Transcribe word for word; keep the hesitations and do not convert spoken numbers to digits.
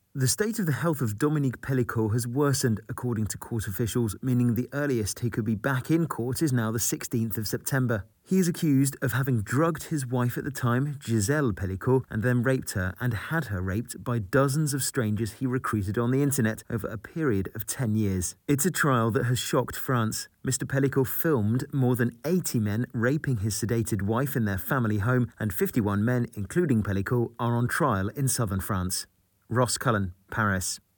The state of the health of Dominique Pellicot has worsened, according to court officials, meaning the earliest he could be back in court is now the sixteenth of September. He is accused of having drugged his wife at the time, Gisèle Pellicot, and then raped her and had her raped by dozens of strangers he recruited on the internet over a period of ten years. It's a trial that has shocked France. Mister Pellicot filmed more than eighty men raping his sedated wife in their family home, and fifty-one men, including Pellicot, are on trial in southern France. Ross Cullen, Paris.